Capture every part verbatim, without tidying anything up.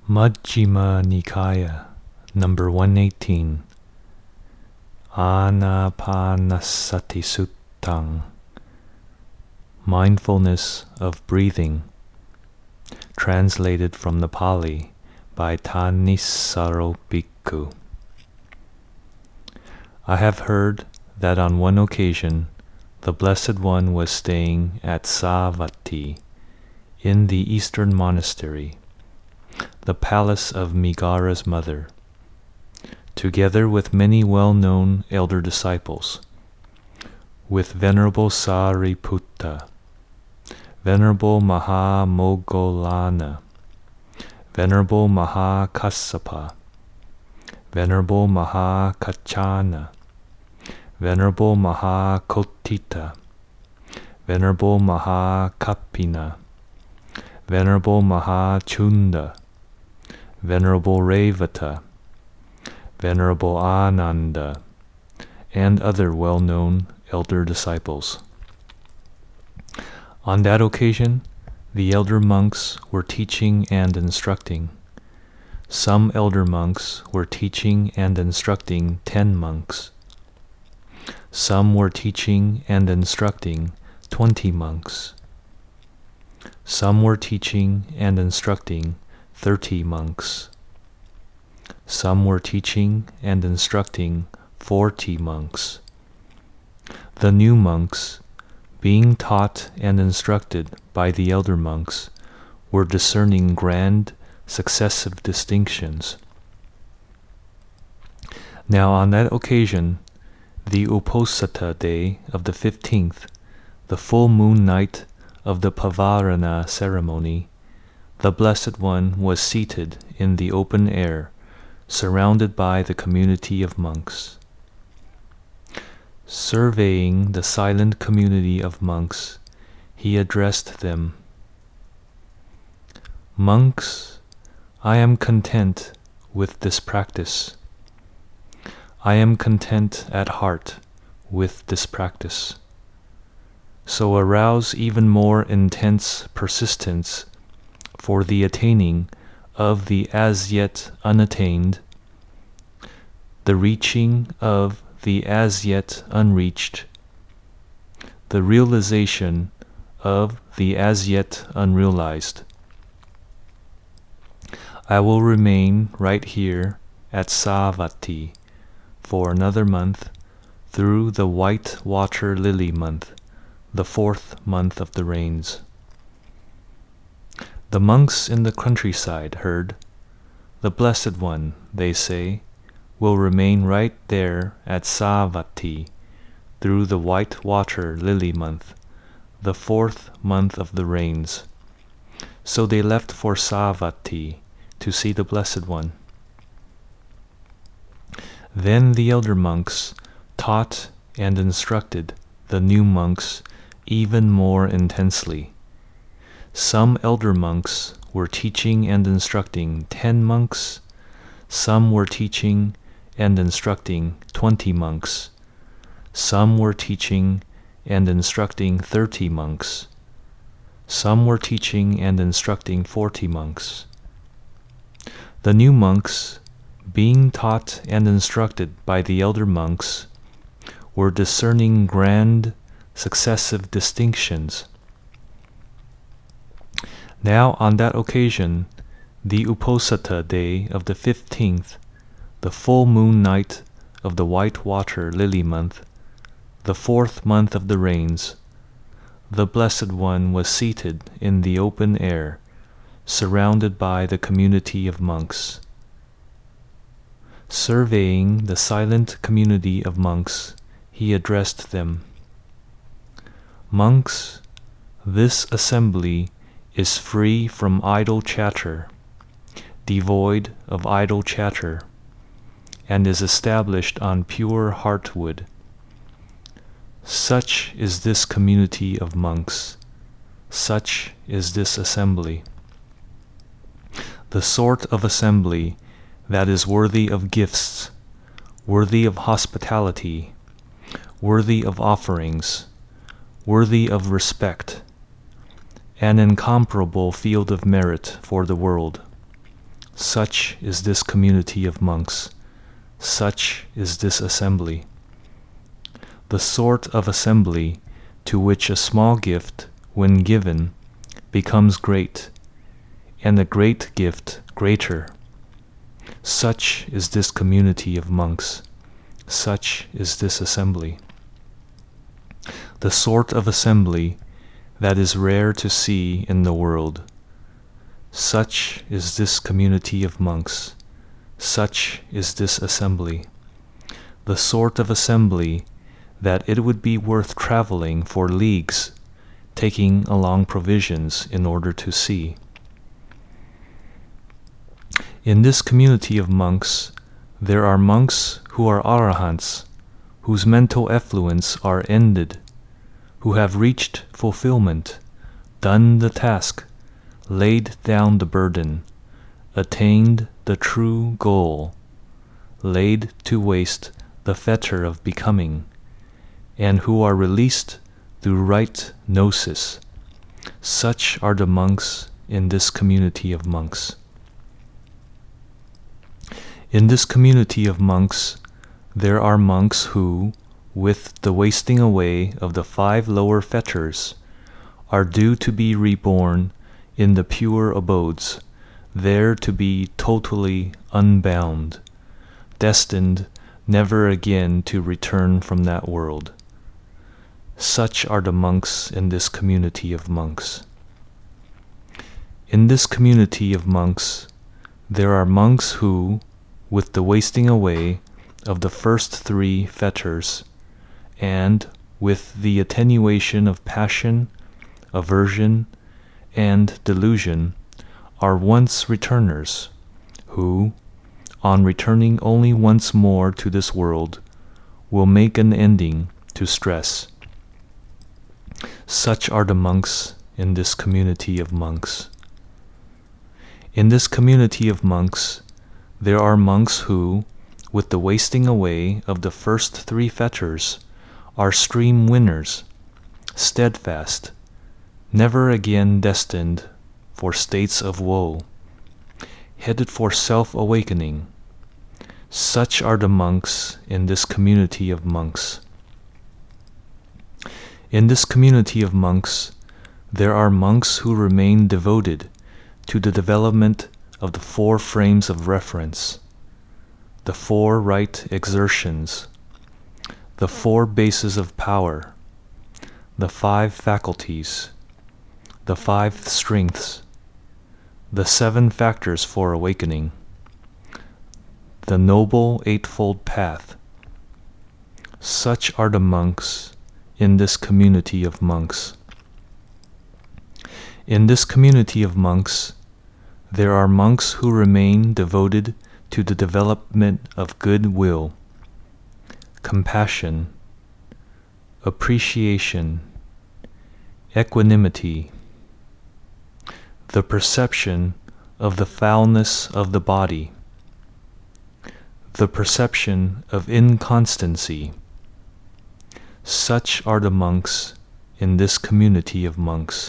Majjhima Nikaya, number one eighteen. Anapanasati Suttam, mindfulness of breathing, translated from the Pali by Thanissaro Bhikkhu. I have heard that on one occasion the Blessed One was staying at Savatthi in the eastern monastery, the palace of Migara's mother, together with many well-known elder disciples, with Venerable Sariputta, Venerable Mahamoggallana, Venerable Mahakassapa, Venerable Mahakaccana, Venerable Mahakottita, Venerable Mahakappina, Venerable Mahachunda, Venerable Revata, Venerable Ananda, and other well-known elder disciples. On that occasion, the elder monks were teaching and instructing. Some elder monks were teaching and instructing ten monks. Some were teaching and instructing twenty monks. Some were teaching and instructing thirty monks. Some were teaching and instructing forty monks. The new monks, being taught and instructed by the elder monks, were discerning grand successive distinctions. Now on that occasion, the Uposatha day of the fifteenth, the full moon night of the Pavarana ceremony, the Blessed One was seated in the open air, surrounded by the community of monks. Surveying the silent community of monks, he addressed them. Monks, I am content with this practice. I am content at heart with this practice. So arouse even more intense persistence for the attaining of the as yet unattained, the reaching of the as yet unreached, the realization of the as yet unrealized. I will remain right here at Savatthi for another month through the white water lily month, the fourth month of the rains. The monks in the countryside heard. The Blessed One, they say, will remain right there at Savatthi through the white water lily month, the fourth month of the rains. So they left for Savatthi to see the Blessed One. Then the elder monks taught and instructed the new monks even more intensely. Some elder monks were teaching and instructing ten monks, some were teaching and instructing twenty monks, some were teaching and instructing thirty monks, some were teaching and instructing forty monks. The new monks, being taught and instructed by the elder monks, were discerning grand successive distinctions. Now on that occasion, the Uposatha day of the fifteenth, the full moon night of the white water lily month, the fourth month of the rains, the Blessed One was seated in the open air, surrounded by the community of monks. Surveying the silent community of monks, he addressed them. Monks, this assembly is free from idle chatter, devoid of idle chatter, and is established on pure heartwood. Such is this community of monks. Such is this assembly. The sort of assembly that is worthy of gifts, worthy of hospitality, worthy of offerings, worthy of respect, an incomparable field of merit for the world. Such is this community of monks. Such is this assembly. The sort of assembly to which a small gift, when given, becomes great, and a great gift greater. Such is this community of monks. Such is this assembly. The sort of assembly that is rare to see in the world. Such is this community of monks. Such is this assembly. The sort of assembly that it would be worth traveling for leagues, taking along provisions in order to see. In this community of monks, there are monks who are arahants, whose mental effluents are ended, who have reached fulfillment, done the task, laid down the burden, attained the true goal, laid to waste the fetter of becoming, and who are released through right gnosis. Such are the monks in this community of monks. In this community of monks, there are monks who, with the wasting away of the five lower fetters, are due to be reborn in the pure abodes, there to be totally unbound, destined never again to return from that world. Such are the monks in this community of monks. In this community of monks, there are monks who, with the wasting away of the first three fetters, and with the attenuation of passion, aversion, and delusion, are once returners, who, on returning only once more to this world, will make an ending to stress. Such are the monks in this community of monks. In this community of monks, there are monks who, with the wasting away of the first three fetters, are stream winners, steadfast, never again destined for states of woe, headed for self-awakening. Such are the monks in this community of monks. In this community of monks, there are monks who remain devoted to the development of the four frames of reference, the four right exertions, the four bases of power, the five faculties, the five strengths, the seven factors for awakening, the noble eightfold path. Such are the monks in this community of monks. In this community of monks, there are monks who remain devoted to the development of goodwill, compassion, appreciation, equanimity, the perception of the foulness of the body, the perception of inconstancy. Such are the monks in this community of monks.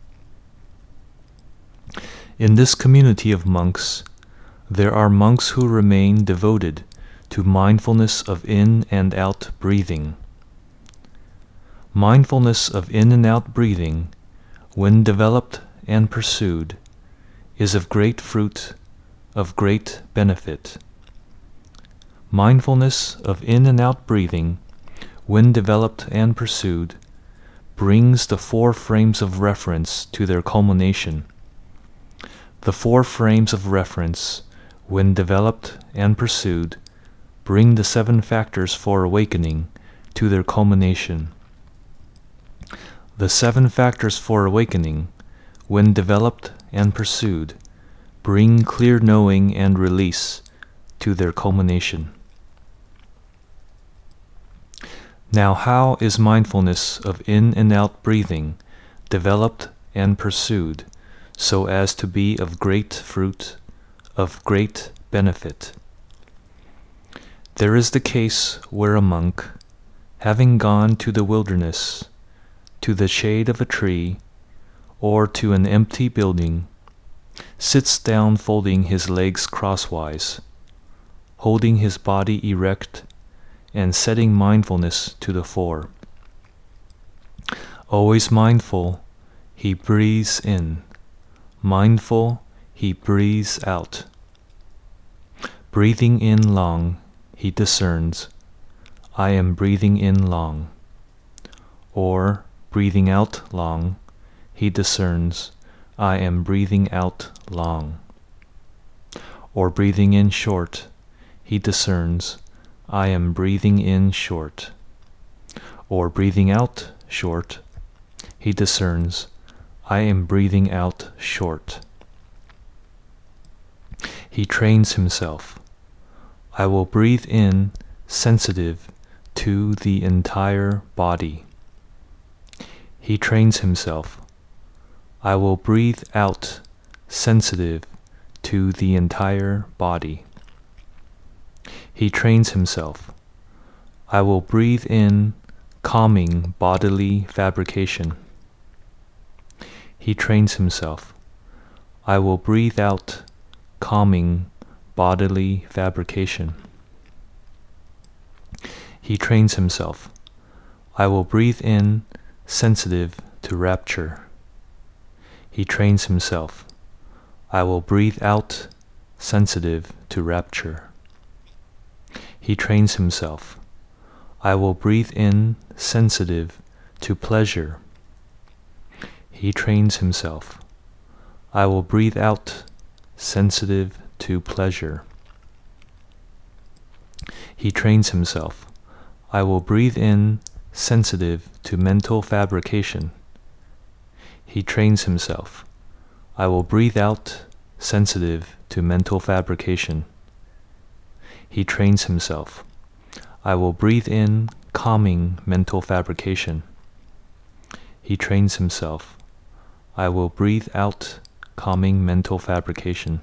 In this community of monks, there are monks who remain devoted to mindfulness of in and out breathing. Mindfulness of in and out breathing, when developed and pursued, is of great fruit, of great benefit. Mindfulness of in and out breathing, when developed and pursued, brings the four frames of reference to their culmination. The four frames of reference, when developed and pursued, bring the seven factors for awakening to their culmination. The seven factors for awakening, when developed and pursued, bring clear knowing and release to their culmination. Now, how is mindfulness of in and out breathing developed and pursued so as to be of great fruit, of great benefit? There is the case where a monk, having gone to the wilderness, to the shade of a tree, or to an empty building, sits down folding his legs crosswise, holding his body erect and setting mindfulness to the fore. Always mindful, he breathes in. Mindful, he breathes out. Breathing in long, he discerns, I am breathing in long. Or, breathing out long, he discerns, I am breathing out long. Or breathing in short, he discerns, I am breathing in short. Or breathing out short, he discerns, I am breathing out short. He trains himself. I will breathe in sensitive to the entire body. He trains himself. I will breathe out sensitive to the entire body. He trains himself. I will breathe in calming bodily fabrication. He trains himself. I will breathe out calming bodily fabrication. He trains himself. I will breathe in sensitive to rapture. He trains himself. I will breathe out sensitive to rapture. He trains himself. I will breathe in sensitive to pleasure. He trains himself. I will breathe out sensitive to pleasure. He trains himself. I will breathe in sensitive to mental fabrication. He trains himself. I will breathe out sensitive to mental fabrication. He trains himself. I will breathe in calming mental fabrication. He trains himself. I will breathe out calming mental fabrication.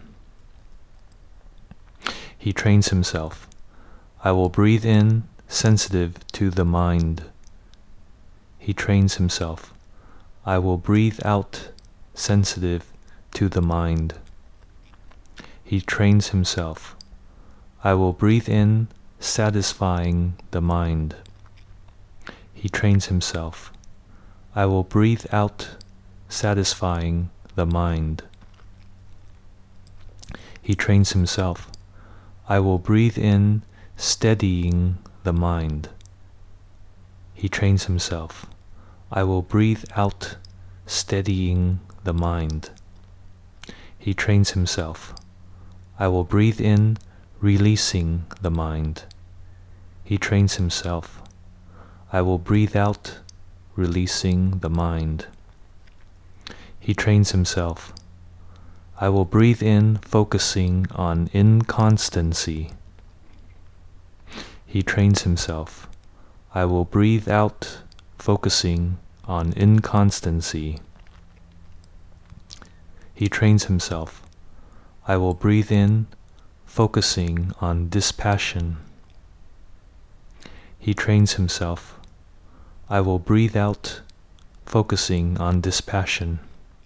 He trains himself. I will breathe in sensitive to the mind. He trains himself. I will breathe out sensitive to the mind. He trains himself. I will breathe in satisfying the mind. He trains himself. I will breathe out satisfying the mind. He trains himself. I will breathe in steadying the mind. He trains himself. I will breathe out steadying the mind. He trains himself. I will breathe in releasing the mind. He trains himself. I will breathe out releasing the mind. He trains himself. I will breathe in focusing on inconstancy. He trains himself. I will breathe out focusing on inconstancy. He trains himself. I will breathe in focusing on dispassion. He trains himself. I will breathe out focusing on dispassion.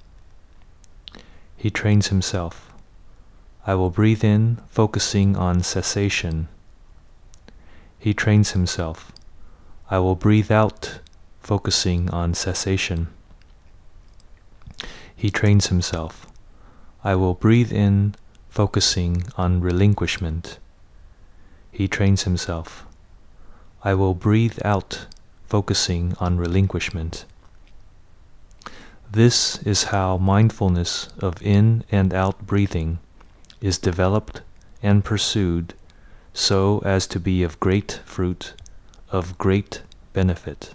He trains himself. I will breathe in focusing on cessation. He trains himself. I will breathe out focusing on cessation. He trains himself. I will breathe in focusing on relinquishment. He trains himself. I will breathe out focusing on relinquishment. This is how mindfulness of in and out breathing is developed and pursued so as to be of great fruit, of great benefit.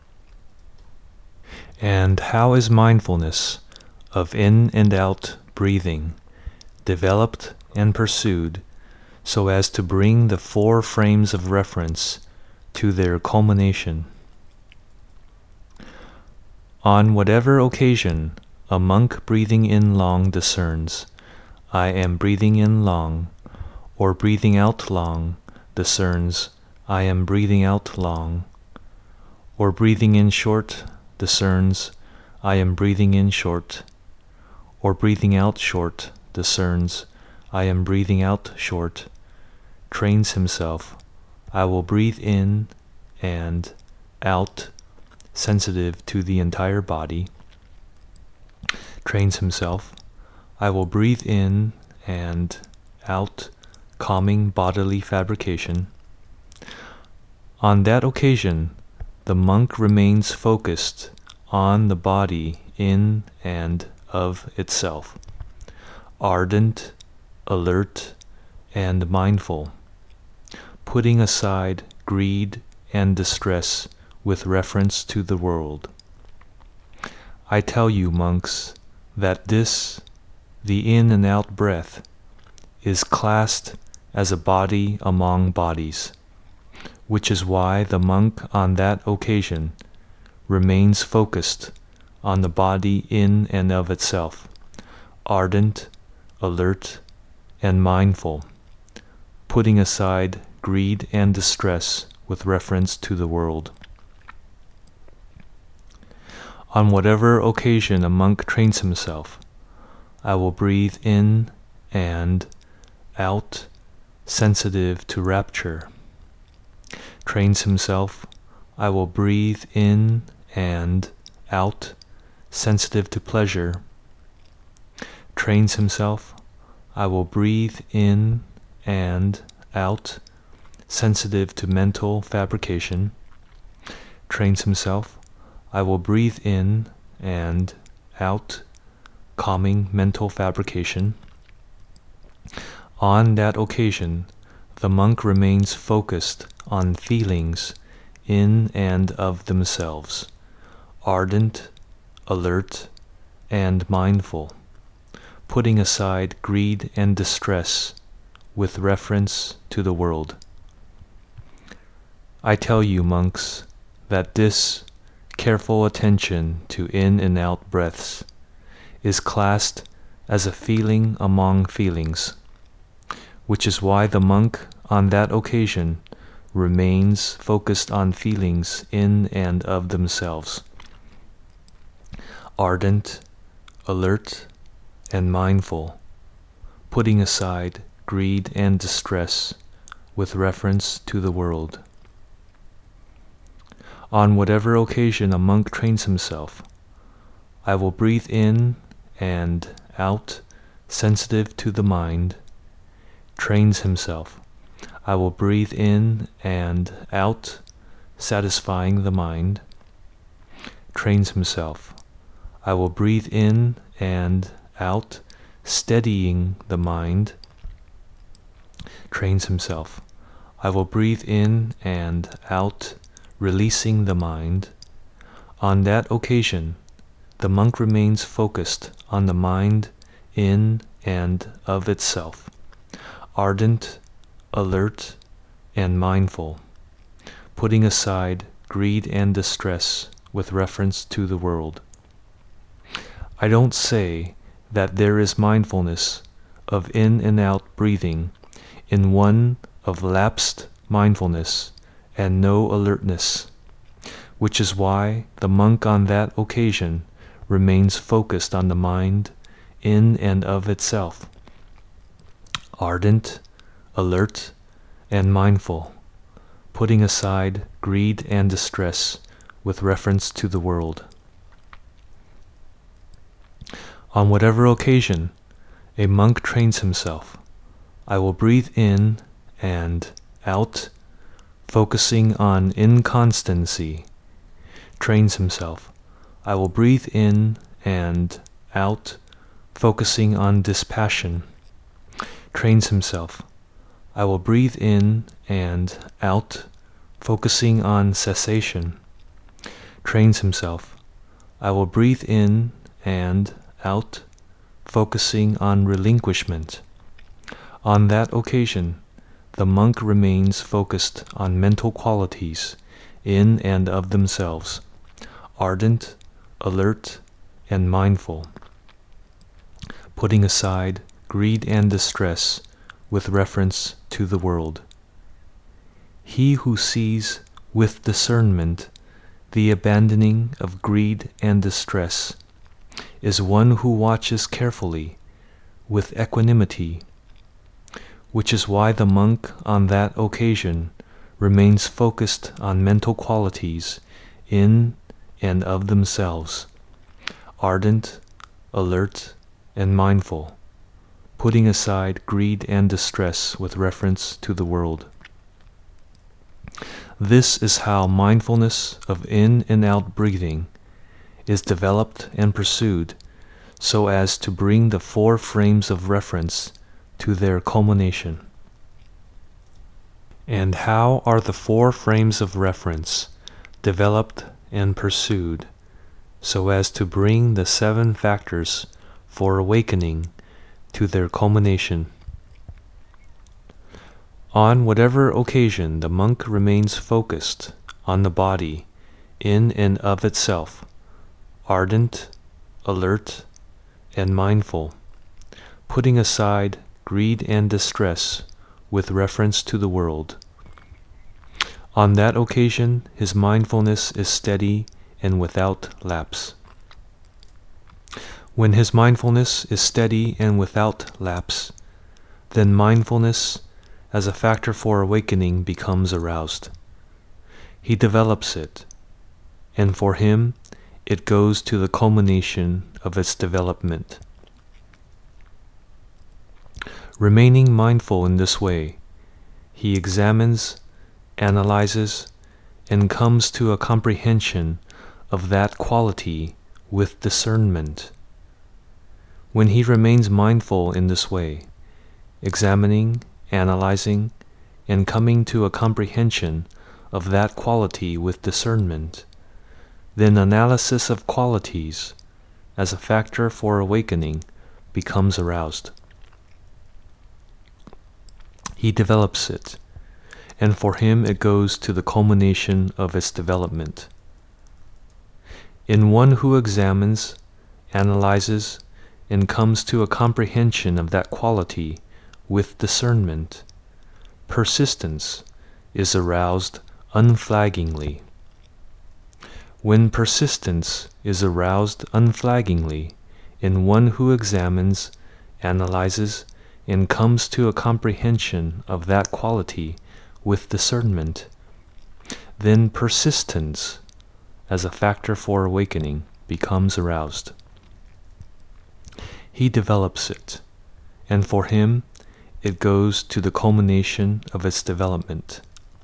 And how is mindfulness of in and out breathing developed and pursued so as to bring the four frames of reference to their culmination? On whatever occasion a monk breathing in long discerns, I am breathing in long, or breathing out long discerns, I am breathing out long, or breathing in short discerns, I am breathing in short, or breathing out short, discerns, I am breathing out short, trains himself, I will breathe in and out, sensitive to the entire body, trains himself, I will breathe in and out, calming bodily fabrication. On that occasion, the monk remains focused on the body in and of itself, ardent, alert, and mindful, putting aside greed and distress with reference to the world. I tell you, monks, that this, the in and out breath, is classed as a body among bodies, which is why the monk on that occasion remains focused on the body in and of itself, ardent, alert, and mindful, putting aside greed and distress with reference to the world. On whatever occasion a monk trains himself, I will breathe in and out, sensitive to rapture. Trains himself, I will breathe in and out, sensitive to pleasure. Trains himself, I will breathe in and out, sensitive to mental fabrication. Trains himself, I will breathe in and out, calming mental fabrication. On that occasion, the monk remains focused on feelings in and of themselves, ardent, alert, and mindful, putting aside greed and distress with reference to the world. I tell you, monks, that this careful attention to in and out breaths is classed as a feeling among feelings, which is why the monk on that occasion remains focused on feelings in and of themselves, ardent, alert, and mindful, putting aside greed and distress with reference to the world. On whatever occasion a monk trains himself, I will breathe in and out, sensitive to the mind. Trains himself, I will breathe in and out, satisfying the mind. Trains himself, I will breathe in and out, steadying the mind. Trains himself, I will breathe in and out, releasing the mind. On that occasion, the monk remains focused on the mind in and of itself, ardent, alert, and mindful, putting aside greed and distress with reference to the world. I don't say that there is mindfulness of in and out breathing in one of lapsed mindfulness and no alertness, which is why the monk on that occasion remains focused on the mind in and of itself, ardent, alert, and mindful, putting aside greed and distress with reference to the world. On whatever occasion a monk trains himself, I will breathe in and out, focusing on inconstancy. Trains himself, I will breathe in and out, focusing on dispassion. Trains himself, I will breathe in and out, focusing on cessation. Trains himself, I will breathe in and out, focusing on relinquishment. On that occasion, the monk remains focused on mental qualities in and of themselves, ardent, alert, and mindful, putting aside greed and distress with reference to the world. He who sees with discernment the abandoning of greed and distress is one who watches carefully, with equanimity, which is why the monk on that occasion remains focused on mental qualities in and of themselves, ardent, alert, and mindful, putting aside greed and distress with reference to the world. This is how mindfulness of in and out breathing is developed and pursued so as to bring the four frames of reference to their culmination. And how are the four frames of reference developed and pursued so as to bring the seven factors for awakening to their culmination? On whatever occasion the monk remains focused on the body in and of itself, ardent, alert, and mindful, putting aside greed and distress with reference to the world. On that occasion his mindfulness is steady and without lapse. When his mindfulness is steady and without lapse, then mindfulness as a factor for awakening becomes aroused. He develops it, and for him it goes to the culmination of its development. Remaining mindful in this way, he examines, analyzes, and comes to a comprehension of that quality with discernment. When he remains mindful in this way, examining, analyzing, and coming to a comprehension of that quality with discernment, then analysis of qualities as a factor for awakening becomes aroused. He develops it, and for him it goes to the culmination of its development. In one who examines, analyzes, and comes to a comprehension of that quality with discernment, persistence is aroused unflaggingly. When persistence is aroused unflaggingly in one who examines, analyzes, and comes to a comprehension of that quality with discernment, then persistence as a factor for awakening becomes aroused. He develops it, and for him it goes to the culmination of its development.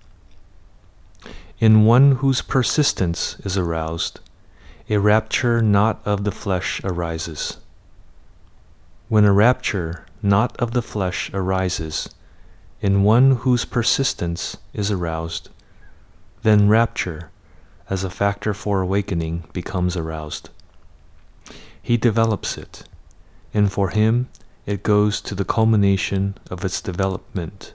In one whose persistence is aroused, a rapture not of the flesh arises. When a rapture not of the flesh arises in one whose persistence is aroused, then rapture as a factor for awakening becomes aroused. He develops it, and for him it goes to the culmination of its development.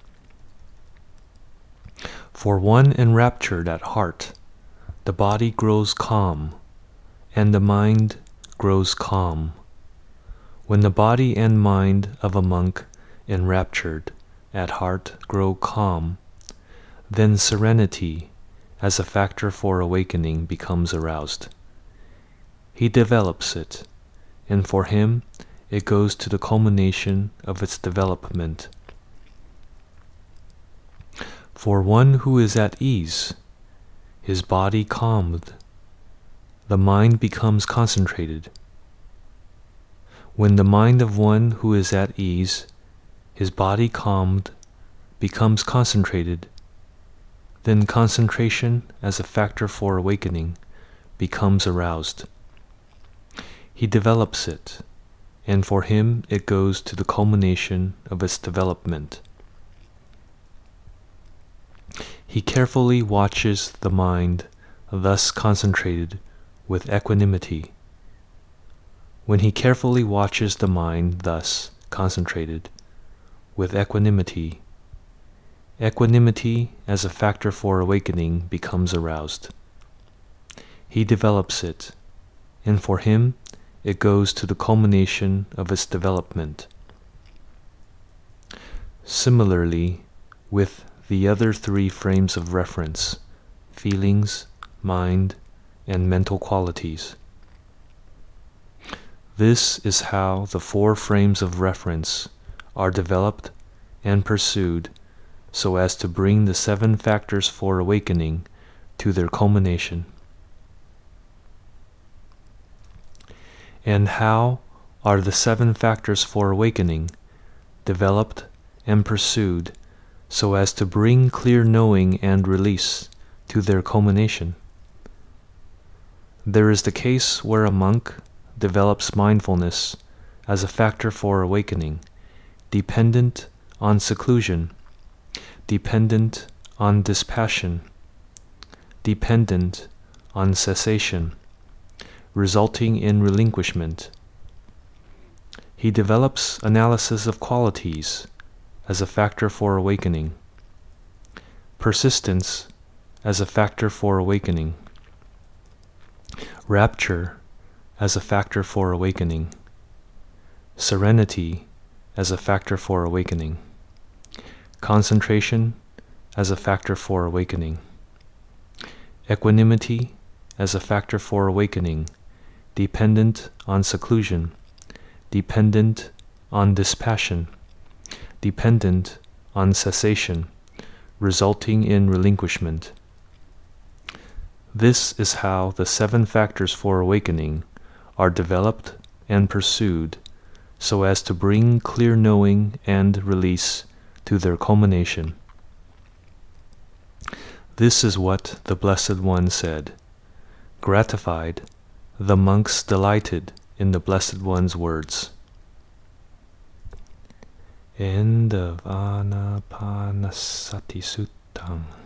For one enraptured at heart, the body grows calm, and the mind grows calm. When the body and mind of a monk enraptured at heart grow calm, then serenity as a factor for awakening becomes aroused. He develops it, and for him it goes to the culmination of its development. For one who is at ease, his body calmed, the mind becomes concentrated. When the mind of one who is at ease, his body calmed, becomes concentrated, then concentration as a factor for awakening becomes aroused. He develops it, and for him it goes to the culmination of its development. He carefully watches the mind thus concentrated with equanimity. When he carefully watches the mind thus concentrated with equanimity, equanimity as a factor for awakening becomes aroused. He develops it, and for him it goes to the culmination of its development. Similarly, with the other three frames of reference, feelings, mind, and mental qualities. This is how the four frames of reference are developed and pursued so as to bring the seven factors for awakening to their culmination. And how are the seven factors for awakening developed and pursued so as to bring clear knowing and release to their culmination? There is the case where a monk develops mindfulness as a factor for awakening, dependent on seclusion, dependent on dispassion, dependent on cessation, resulting in relinquishment. He develops analysis of qualities as a factor for awakening, persistence as a factor for awakening, rapture as a factor for awakening, serenity as a factor for awakening, concentration as a factor for awakening, equanimity as a factor for awakening, dependent on seclusion, dependent on dispassion, dependent on cessation, resulting in relinquishment. This is how the seven factors for awakening are developed and pursued so as to bring clear knowing and release to their culmination. This is what the Blessed One said. Gratified, the monks delighted in the Blessed One's words. End of Anapanasati Suttam.